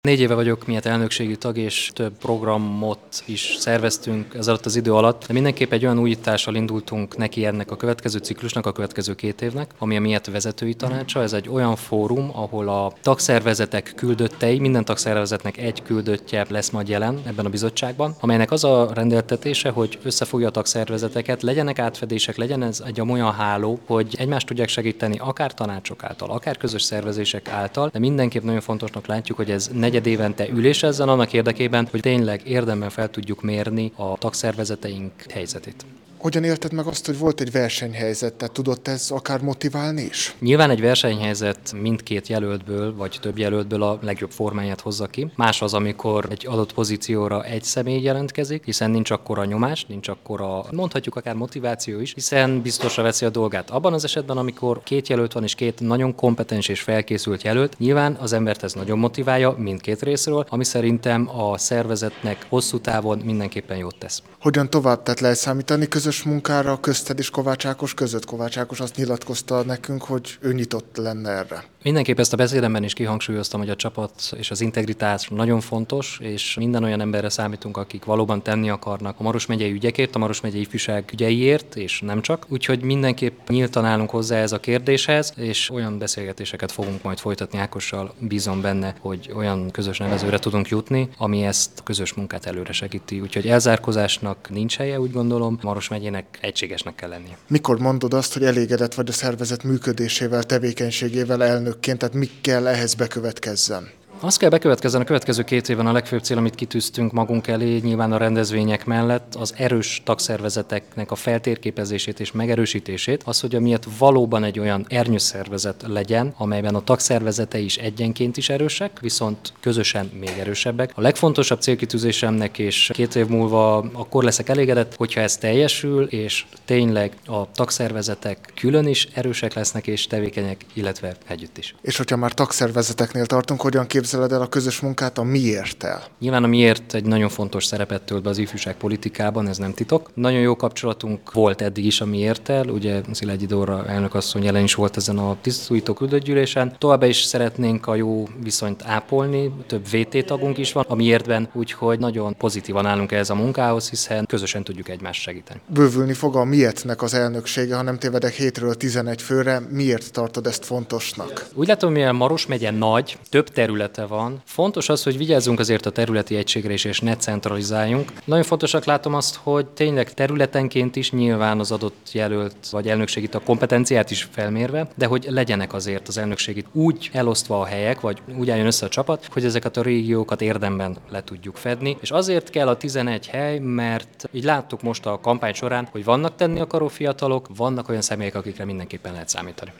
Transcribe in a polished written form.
4 éve vagyok miatt elnökségi tag, és több programot is szerveztünk ez alatt az idő alatt, de mindenképp egy olyan újítással indultunk neki ennek a következő ciklusnak, a következő 2 évnek, ami a miatt vezetői tanácsa. Ez egy olyan fórum, ahol a tagszervezetek küldöttei, minden tagszervezetnek egy küldöttje lesz majd jelen ebben a bizottságban, amelynek az a rendeltetése, hogy összefogja a tagszervezeteket, legyenek átfedések, legyen ez egy olyan háló, hogy egymást tudják segíteni akár tanácsok által, akár közös szervezések által, de mindenképp nagyon fontosnak látjuk, hogy ez negyedévente ülésezzen annak érdekében, hogy tényleg érdemben fel tudjuk mérni a tagszervezeteink helyzetét. Hogyan élted meg azt, hogy volt egy versenyhelyzet, tehát tudott ez akár motiválni is? Nyilván egy versenyhelyzet mindkét jelöltből, vagy több jelöltből a legjobb formáját hozza ki. Más az, amikor egy adott pozícióra egy személy jelentkezik, hiszen nincs akkora nyomás, nincs akkora, mondhatjuk akár motiváció is, hiszen biztosra veszi a dolgát. Abban az esetben, amikor 2 jelölt van és 2 nagyon kompetens és felkészült jelölt, nyilván az embert ez nagyon motiválja mindkét részről, ami szerintem a szervezetnek hosszú távon mindenképpen jót tesz. Hogyan tovább, tehát lehet számítani közös munkára közted és Kovács Ákos között? Kovács Ákos azt nyilatkozta nekünk, hogy ő nyitott lenne erre. Mindenképp ezt a beszédemben is kihangsúlyoztam, hogy a csapat és az integritás nagyon fontos, és minden olyan emberre számítunk, akik valóban tenni akarnak a Maros megyei ügyekért, a Maros megyei ifjúság ügyeiért, és nem csak. Úgyhogy mindenképp nyíltan állunk hozzá ez a kérdéshez, és olyan beszélgetéseket fogunk majd folytatni Ákossal, bízom benne, hogy olyan közös nevezőre tudunk jutni, ami ezt a közös munkát előre segíti. Úgyhogy elzárkozásnak nincs helye, úgy gondolom, Maros megyének egységesnek kell lennie. Mikor mondod azt, hogy elégedett vagy a szervezet működésével, tevékenységével elnökként, tehát mi kell ehhez bekövetkezzen? Az kell bekövetkezzen a következő 2 évben a legfőbb cél, amit kitűztünk magunk elé, nyilván a rendezvények mellett az erős tagszervezeteknek a feltérképezését és megerősítését, az, hogy amiatt valóban egy olyan ernyőszervezet legyen, amelyben a tagszervezetei is egyenként is erősek, viszont közösen még erősebbek. A legfontosabb célkitűzésemnek, és 2 év múlva akkor leszek elégedett, hogyha ez teljesül, és tényleg a tagszervezetek külön is erősek lesznek és tevékenyek, illetve együtt is. És hogyha már tagszervezeteknél tartunk, hogyan képzeled el a közös munkát a miérttel? Nyilván a miért egy nagyon fontos szerepet tölt be az ifjúságpolitikában, ez nem titok. Nagyon jó kapcsolatunk volt eddig is a miérttel, ugye Szilágyi Dóra elnökasszony jelen is volt ezen a tisztújító küldöttgyűlésen. Továbbá is szeretnénk a jó viszonyt ápolni, több VT tagunk is van a miértben, úgyhogy nagyon pozitívan állunk ehhez a munkához, hiszen közösen tudjuk egymást segíteni. Bővülni fog a miértnek az elnöksége, ha nem tévedek 7-ről 11 főre. Miért tartod ezt fontosnak? Úgy látom, mivel Maros megye nagy, több területe van. Fontos az, hogy vigyázzunk azért a területi egységre is, és ne centralizáljunk. Nagyon fontosak látom azt, hogy tényleg területenként is nyilván az adott jelölt vagy elnökségi a kompetenciát is felmérve, de hogy legyenek azért az elnökségit úgy elosztva a helyek, vagy úgy álljon össze a csapat, hogy ezeket a régiókat érdemben le tudjuk fedni. És azért kell a 11 hely, mert így láttuk most a kampány során, hogy vannak tenni akaró fiatalok, vannak olyan személyek, akikre mindenképpen lehet számítani.